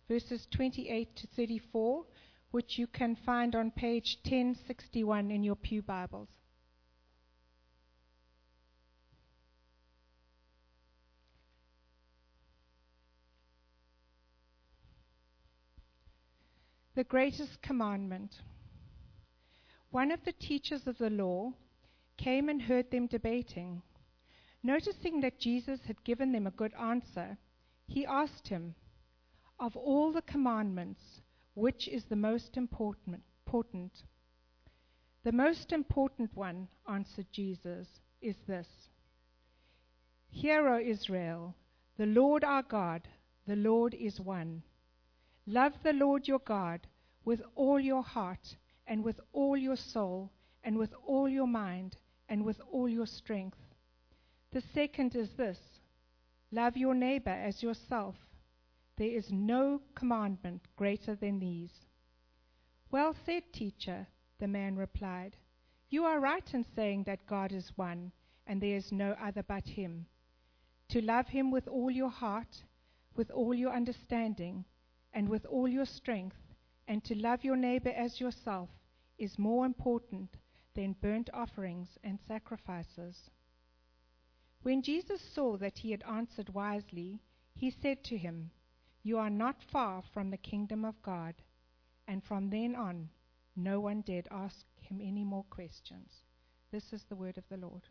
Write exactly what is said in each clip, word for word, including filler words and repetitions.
verses twenty-eight to thirty-four, which you can find on page ten sixty-one in your pew Bibles. The greatest commandment. One of the teachers of the law came and heard them debating. Noticing that Jesus had given them a good answer, he asked him, "Of all the commandments, which is the most important?" important? "The most important one," answered Jesus, "is this. Hear, O Israel, the Lord our God, the Lord is one. Love the Lord your God with all your heart and with all your soul and with all your mind and with all your strength. The second is this, love your neighbor as yourself. There is no commandment greater than these." "Well said, teacher," the man replied. "You are right in saying that God is one and there is no other but him. To love him with all your heart, with all your understanding, and with all your strength, and to love your neighbor as yourself is more important than burnt offerings and sacrifices." When Jesus saw that he had answered wisely, he said to him, "You are not far from the kingdom of God." And from then on, no one dared ask him any more questions. This is the word of the Lord.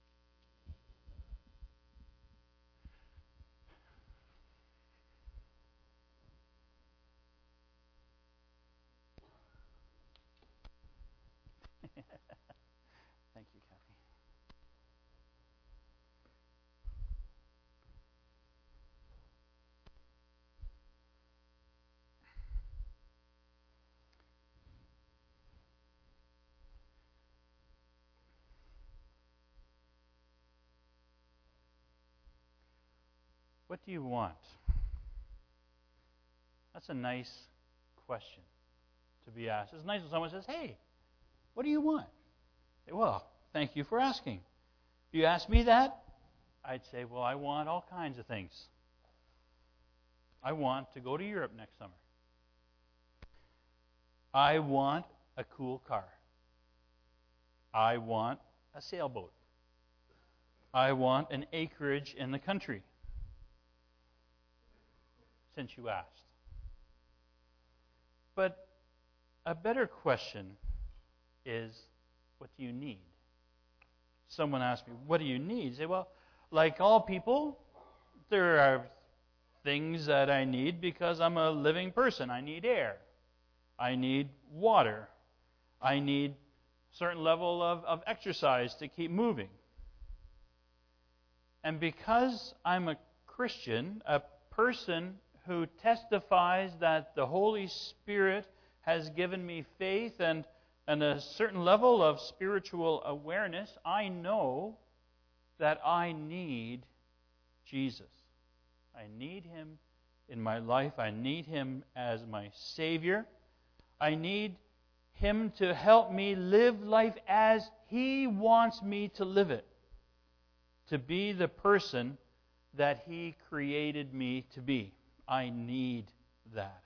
Thank you, Kathy. What do you want? That's a nice question to be asked. It's nice when someone says, "Hey, what do you want?" I say, "Well, thank you for asking." If you ask me that, I'd say, "Well, I want all kinds of things. I want to go to Europe next summer. I want a cool car. I want a sailboat. I want an acreage in the country." Since you asked. But a better question is, what do you need? Someone asked me, "What do you need?" I say, well, like all people, there are things that I need because I'm a living person. I need air. I need water. I need a certain level of, of exercise to keep moving. And because I'm a Christian, a person who testifies that the Holy Spirit has given me faith and, and a certain level of spiritual awareness, I know that I need Jesus. I need him in my life. I need him as my Savior. I need him to help me live life as he wants me to live it, to be the person that he created me to be. I need that.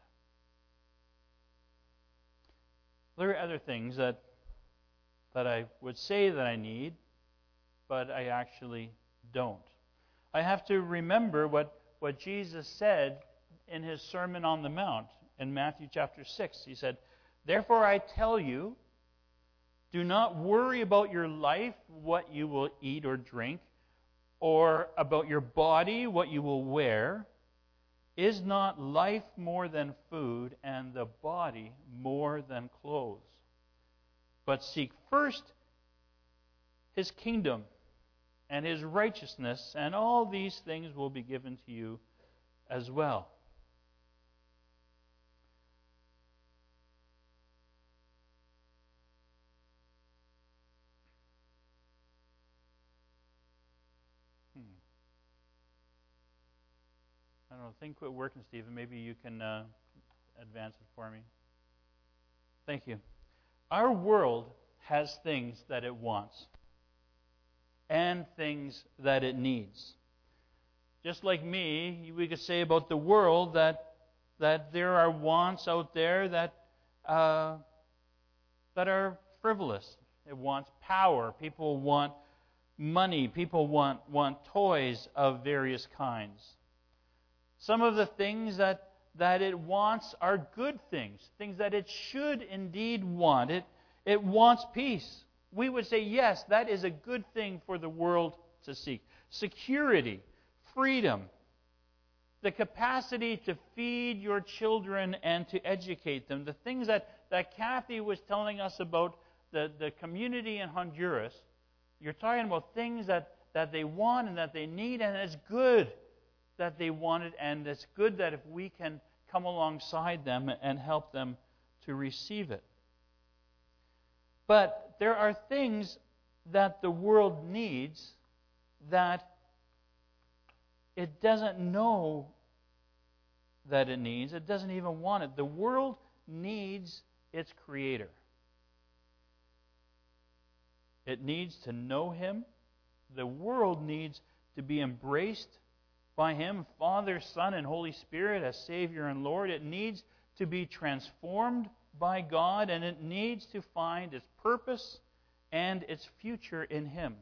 There are other things that that I would say that I need, but I actually don't. I have to remember what, what Jesus said in his Sermon on the Mount in Matthew chapter six. He said, "Therefore I tell you, do not worry about your life, what you will eat or drink, or about your body, what you will wear. Is not life more than food, and the body more than clothes? But seek first his kingdom and his righteousness, and all these things will be given to you as well." I don't know, thing quit working, Stephen. Maybe you can uh, advance it for me. Thank you. Our world has things that it wants and things that it needs. Just like me, we could say about the world that that there are wants out there that uh, that are frivolous. It wants power. People want money. People want, want toys of various kinds. Some of the things that, that it wants are good things, things that it should indeed want. It, it wants peace. We would say, yes, that is a good thing for the world to seek. Security, freedom, the capacity to feed your children and to educate them. The things that, that Kathy was telling us about the, the community in Honduras, you're talking about things that, that they want and that they need, and it's good that they want it, and it's good that if we can come alongside them and help them to receive it. But there are things that the world needs that it doesn't know that it needs. It doesn't even want it. The world needs its Creator. It needs to know Him. The world needs to be embraced by Him, Father, Son, and Holy Spirit as Savior and Lord. It needs to be transformed by God, and it needs to find its purpose and its future in Him.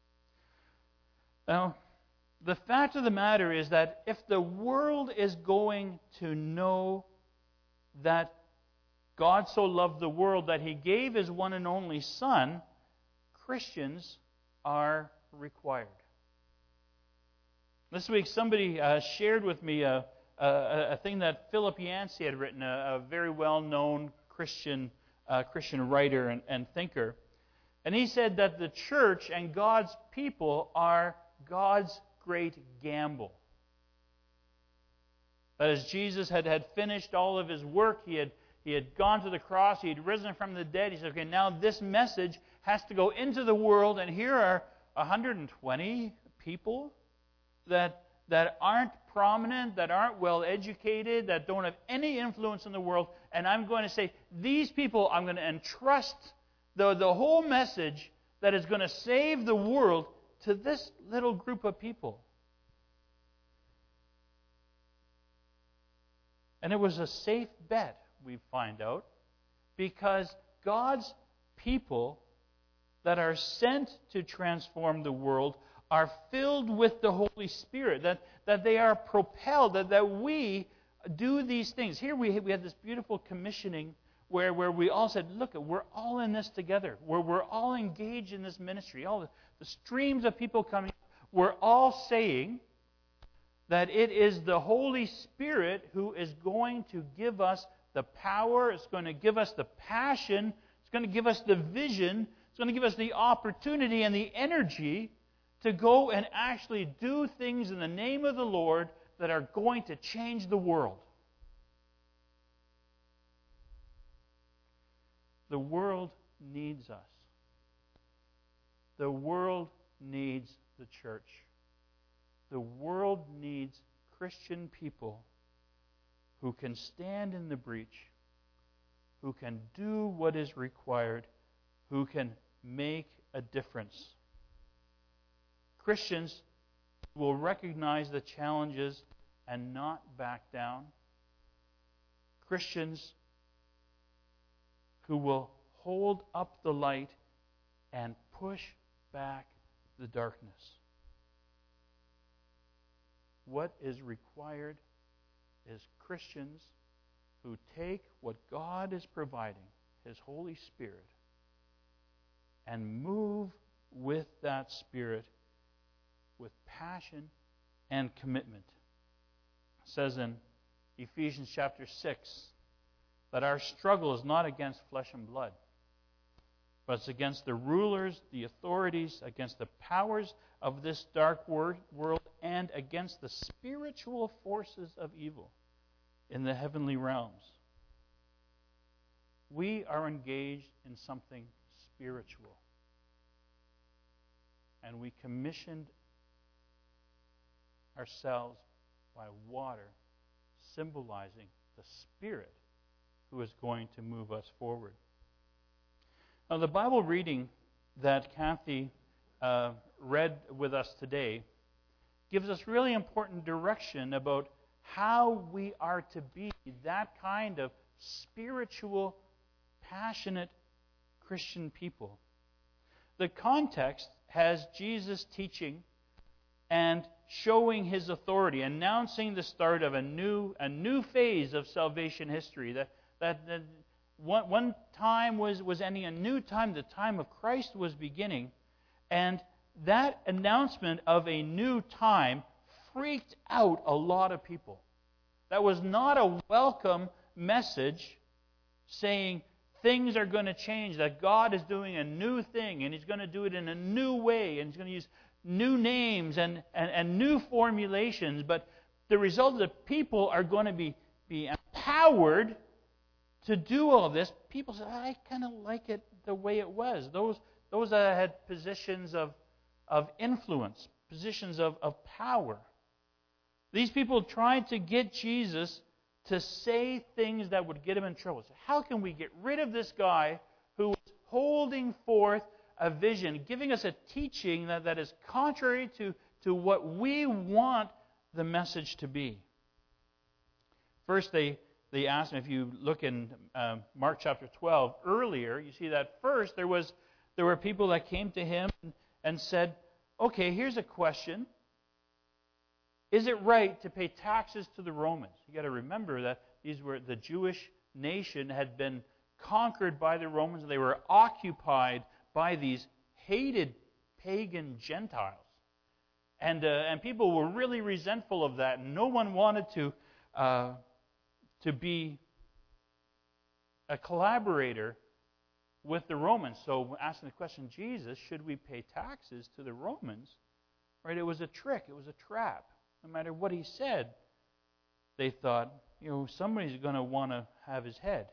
Now, the fact of the matter is that if the world is going to know that God so loved the world that He gave His one and only Son, Christians are required. This week, somebody uh, shared with me a, a, a thing that Philip Yancey had written, a, a very well-known Christian uh, Christian writer and, and thinker. And he said that the church and God's people are God's great gamble. That as Jesus had, had finished all of His work, He had, he had gone to the cross, He had risen from the dead. He said, okay, now this message has to go into the world, and here are one hundred twenty people that, that aren't prominent, that aren't well educated, that don't have any influence in the world, and I'm going to say, these people, I'm going to entrust the, the whole message that is going to save the world to this little group of people. And it was a safe bet, we find out, because God's people that are sent to transform the world are filled with the Holy Spirit, that, that they are propelled, that, that we do these things. Here we, we had this beautiful commissioning where, where we all said, look, we're all in this together. We're, we're all engaged in this ministry. All the, the streams of people coming, we're all saying that it is the Holy Spirit who is going to give us the power, it's going to give us the passion, it's going to give us the vision, it's going to give us the opportunity and the energy to go and actually do things in the name of the Lord that are going to change the world. The world needs us. The world needs the church. The world needs Christian people who can stand in the breach, who can do what is required, who can make a difference. Christians will recognize the challenges and not back down. Christians who will hold up the light and push back the darkness. What is required is Christians who take what God is providing, His Holy Spirit, and move with that Spirit with passion and commitment. It says in Ephesians chapter six that our struggle is not against flesh and blood, but it's against the rulers, the authorities, against the powers of this dark world, and against the spiritual forces of evil in the heavenly realms. We are engaged in something spiritual. And we commissioned ourselves by water, symbolizing the Spirit who is going to move us forward. Now, the Bible reading that Kathy uh, read with us today gives us really important direction about how we are to be that kind of spiritual, passionate Christian people. The context has Jesus teaching and showing his authority, announcing the start of a new a new phase of salvation history. That that, that one, one time was, was ending, a new time, the time of Christ was beginning. And that announcement of a new time freaked out a lot of people. That was not a welcome message saying things are going to change, that God is doing a new thing, and He's going to do it in a new way, and He's going to use new names and, and, and new formulations. But the result is that people are going to be, be empowered to do all this. People say, I kind of like it the way it was. Those, those that had positions of, of influence, positions of, of power. These people tried to get Jesus to say things that would get him in trouble. So how can we get rid of this guy who is holding forth a vision, giving us a teaching that, that is contrary to, to what we want the message to be? First, they, they asked him, if you look in um, Mark chapter twelve, earlier, you see that first there was there were people that came to him and, and said, okay, here's a question. Is it right to pay taxes to the Romans? You've got to remember that these were the Jewish nation had been conquered by the Romans. They were occupied by these hated pagan Gentiles. And, uh, and people were really resentful of that. No one wanted to, uh, to be a collaborator with the Romans. So asking the question, Jesus, should we pay taxes to the Romans? Right? It was a trick. It was a trap. No matter what he said, they thought, you know, somebody's going to want to have his head.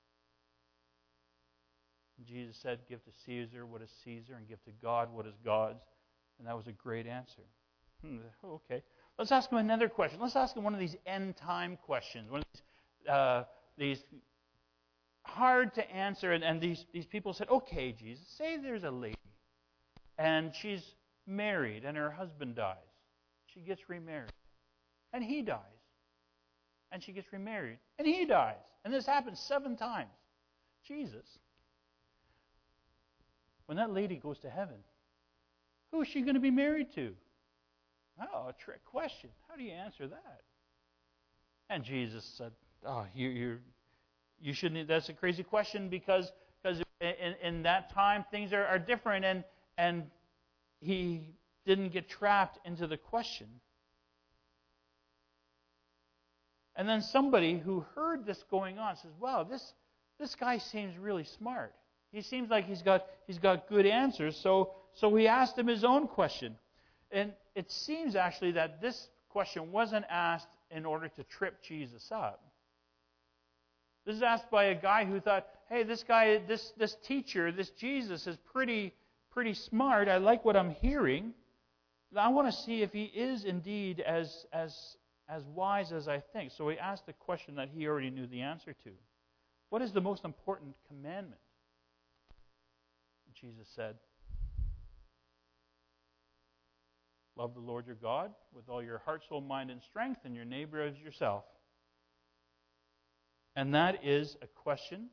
And Jesus said, give to Caesar what is Caesar and give to God what is God's. And that was a great answer. Hmm, okay. Let's ask him another question. Let's ask him one of these end-time questions. One of these, uh, these hard to answer. And, and these, these people said, okay, Jesus, say there's a lady and she's married and her husband dies. She gets remarried. And he dies. And she gets remarried. And he dies. And this happens seven times. Jesus. When that lady goes to heaven, who is she going to be married to? Oh, a trick question. How do you answer that? And Jesus said, oh, you you you shouldn't. That's a crazy question because because in, in that time things are, are different. And and he didn't get trapped into the question. And then somebody who heard this going on says, wow, this, this guy seems really smart. He seems like he's got, he's got good answers. So, so he asked him his own question. And it seems actually that this question wasn't asked in order to trip Jesus up. This is asked by a guy who thought, hey, this guy, this, this teacher, this Jesus is pretty, pretty smart. I like what I'm hearing. I want to see if he is indeed as, as, as wise as I think. So he asked a question that he already knew the answer to. What is the most important commandment? And Jesus said, love the Lord your God with all your heart, soul, mind, and strength, and your neighbor as yourself. And that is a question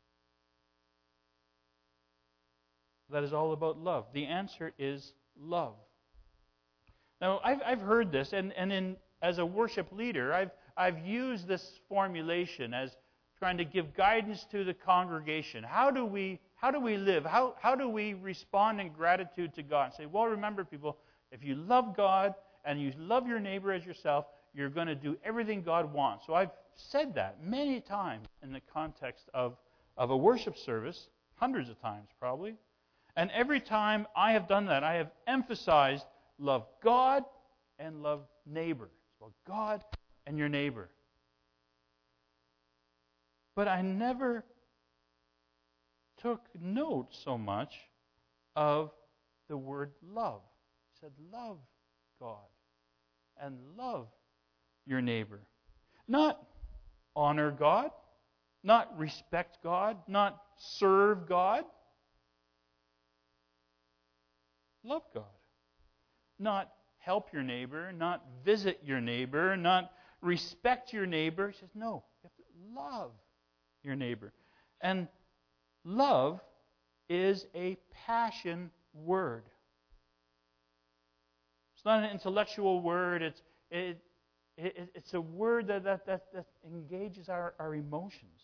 that is all about love. The answer is love. Now, I've, I've heard this, and, and in, as a worship leader, I've, I've used this formulation as trying to give guidance to the congregation. How do we, how do we live? How, how do we respond in gratitude to God? And say, well, remember, people, if you love God and you love your neighbor as yourself, you're going to do everything God wants. So I've said that many times in the context of, of a worship service, hundreds of times probably. And every time I have done that, I have emphasized love God and love neighbor. Well, God and your neighbor. But I never took note so much of the word love. He said, love God and love your neighbor. Not honor God, not respect God, not serve God. Love God. Not help your neighbor, not visit your neighbor, not respect your neighbor. He says, no, you have to love your neighbor. And love is a passion word. It's not an intellectual word. It's it, it, it's a word that, that, that, that engages our, our emotions.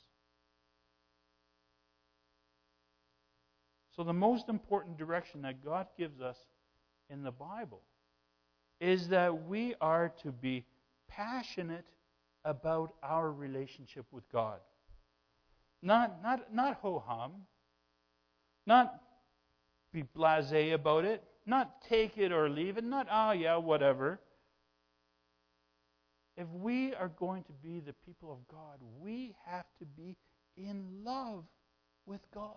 So the most important direction that God gives us in the Bible is that we are to be passionate about our relationship with God. Not, not, not ho-hum. Not be blasé about it. Not take it or leave it. Not, oh yeah, whatever. If we are going to be the people of God, we have to be in love with God.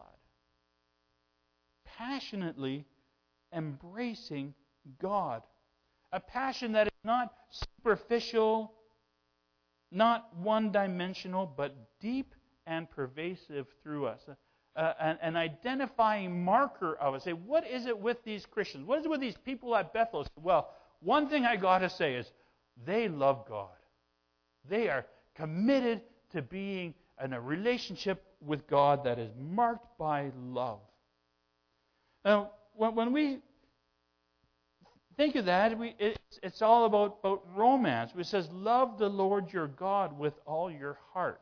Passionately embracing God. A passion that is not superficial, not one-dimensional, but deep and pervasive through us. Uh, an, an identifying marker of us. Say, what is it with these Christians? What is it with these people at Bethel? Well, one thing I got to say is they love God. They are committed to being in a relationship with God that is marked by love. Now, when, when we think of that, we, it's, it's all about, about romance. It says, love the Lord your God with all your heart.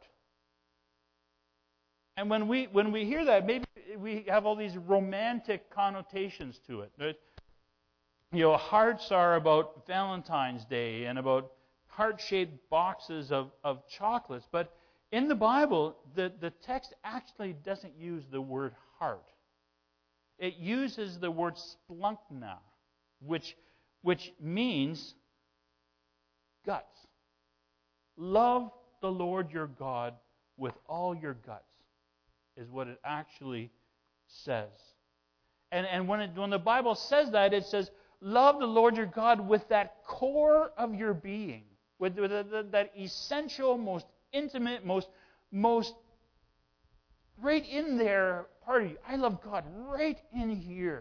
And when we when we hear that, maybe we have all these romantic connotations to it. Right? You know, hearts are about Valentine's Day and about heart-shaped boxes of, of chocolates. But in the Bible, the, the text actually doesn't use the word heart. It uses the word splunkna, which, which means guts. Love the Lord your God with all your guts. Is what it actually says. And, and when, it, when the Bible says that, it says, love the Lord your God with that core of your being, with, with the, the, that essential, most intimate, most, most right in there part of you. I love God right in here.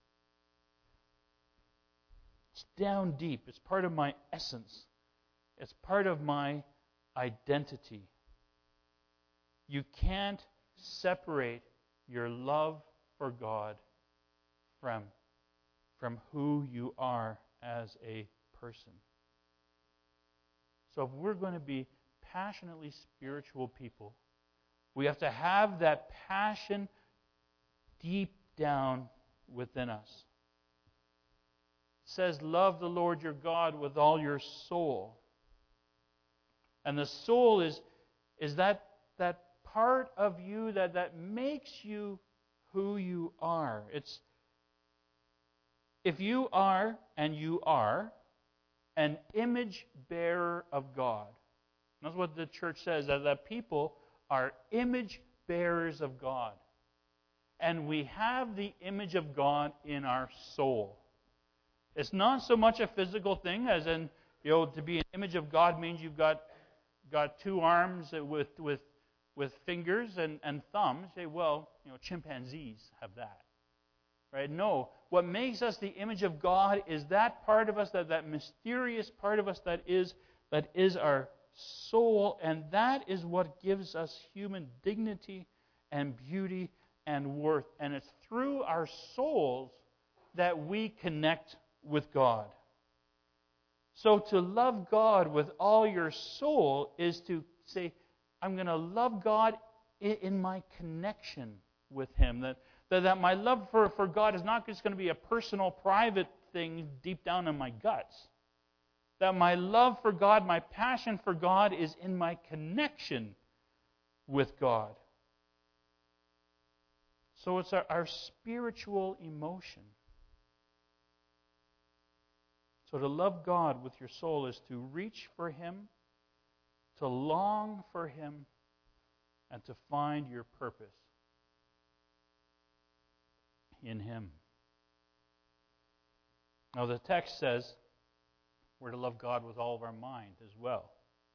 It's down deep. It's part of my essence. It's part of my identity. You can't separate your love for God from, from who you are as a person. So if we're going to be passionately spiritual people, we have to have that passion deep down within us. It says, love the Lord your God with all your soul. And the soul is, is that, that part of you that, that makes you who you are. It's if you are, and you are, an image bearer of God. That's what the church says, that, that people are image bearers of God. And we have the image of God in our soul. It's not so much a physical thing as in, you know, to be an image of God means you've got got two arms with with with fingers and, and thumbs. Say, well, you know, chimpanzees have that. Right? No. What makes us the image of God is that part of us, that, that mysterious part of us that is that is our soul, and that is what gives us human dignity and beauty and worth. And it's through our souls that we connect with God. So to love God with all your soul is to say, I'm going to love God in my connection with Him. That, that, that my love for, for God is not just going to be a personal, private thing deep down in my guts. That my love for God, my passion for God is in my connection with God. So it's our, our spiritual emotion. So to love God with your soul is to reach for Him, to long for Him, and to find your purpose in Him. Now the text says we're to love God with all of our mind as well.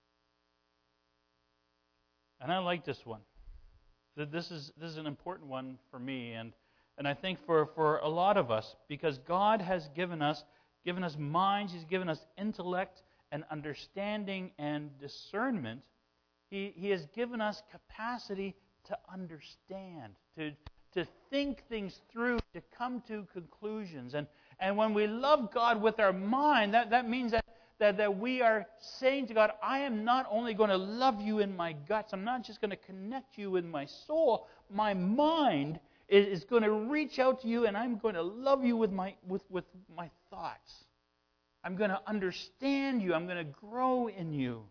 And I like this one. This is this is an important one for me, and, and I think for, for a lot of us, because God has given us given us minds, He's given us intellect, and understanding and discernment. He, he has given us capacity to understand, to, to think things through, to come to conclusions. And, and when we love God with our mind, that, that means that, that, that we are saying to God, I am not only going to love you in my guts, I'm not just going to connect you in my soul, my mind is, is going to reach out to you, and I'm going to love you with my, with, with my thoughts. I'm going to understand you. I'm going to grow in you.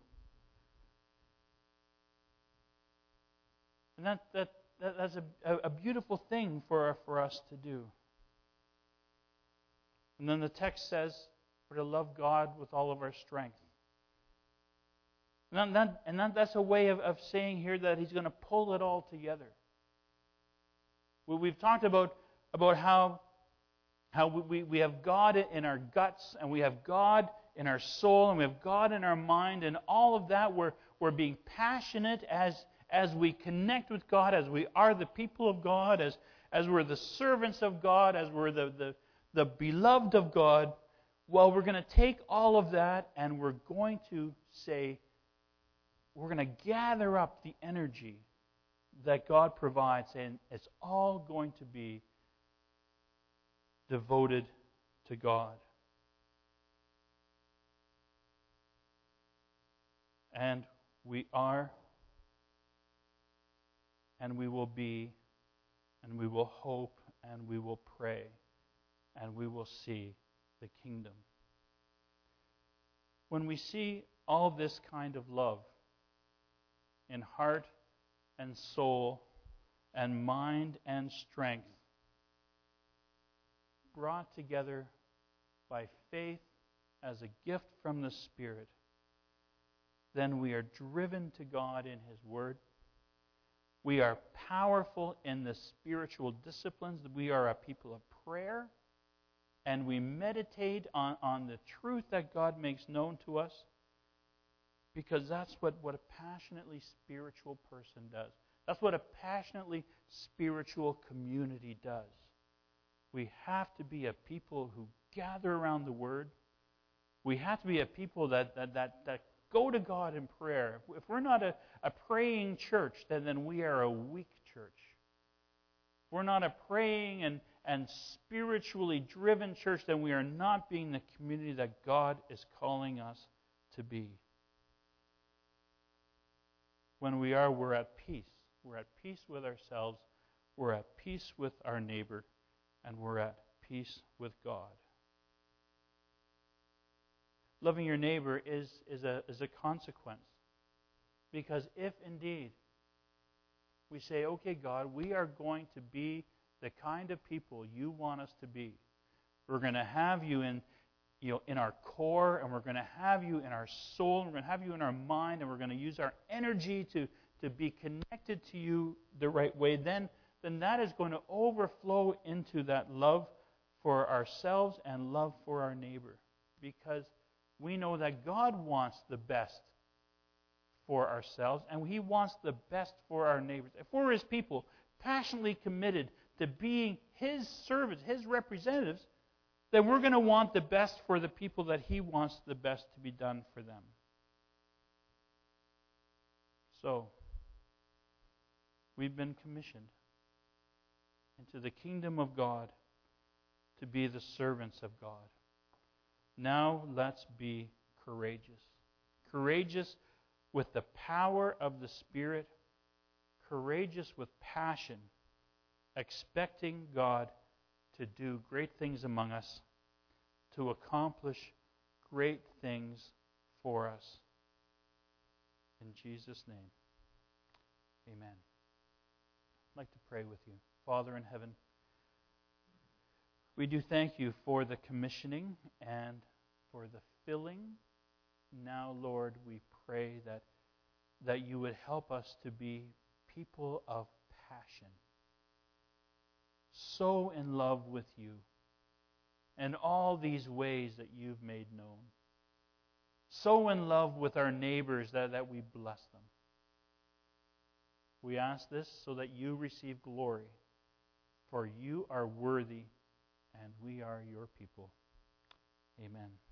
And that, that, that that's a, a beautiful thing for, for us to do. And then the text says we're to love God with all of our strength. And, that, and that, that's a way of, of saying here that He's going to pull it all together. Well, we've talked about, about how, how we, we have God in our guts, and we have God in our soul, and we have God in our mind, and all of that we're, we're being passionate as As we connect with God, as we are the people of God, as, as we're the servants of God, as we're the, the, the beloved of God, well, we're going to take all of that and we're going to say, we're going to gather up the energy that God provides, and it's all going to be devoted to God. And we are, and we will be, and we will hope, and we will pray, and we will see the kingdom. When we see all this kind of love in heart and soul and mind and strength, brought together by faith as a gift from the Spirit, then we are driven to God in His Word. We are powerful in the spiritual disciplines. We are a people of prayer. And we meditate on, on the truth that God makes known to us. Because that's what, what a passionately spiritual person does. That's what a passionately spiritual community does. We have to be a people who gather around the Word. We have to be a people that, that, that, that go to God in prayer. If we're not a, a praying church, then, then we are a weak church. If we're not a praying and, and spiritually driven church, then we are not being the community that God is calling us to be. When we are, we're at peace. We're at peace with ourselves. We're at peace with our neighbor. And we're at peace with God. Loving your neighbor is, is, a, is a consequence. Because if indeed we say, okay, God, we are going to be the kind of people you want us to be. We're going to have you in, you know, in our core, and we're going to have you in our soul, and we're going to have you in our mind, and we're going to use our energy to, to be connected to you the right way, then, then that is going to overflow into that love for ourselves and love for our neighbor. Because we know that God wants the best for ourselves, and He wants the best for our neighbors. If we're His people, passionately committed to being His servants, His representatives, then we're going to want the best for the people that He wants the best to be done for them. So, we've been commissioned into the kingdom of God to be the servants of God. Now let's be courageous. Courageous with the power of the Spirit. Courageous with passion. Expecting God to do great things among us. To accomplish great things for us. In Jesus' name, amen. I'd like to pray with you. Father in heaven, we do thank you for the commissioning and for the filling. Now, Lord, we pray that, that you would help us to be people of passion, so in love with you and all these ways that you've made known, so in love with our neighbors that, that we bless them. We ask this so that you receive glory, for you are worthy and we are your people. Amen.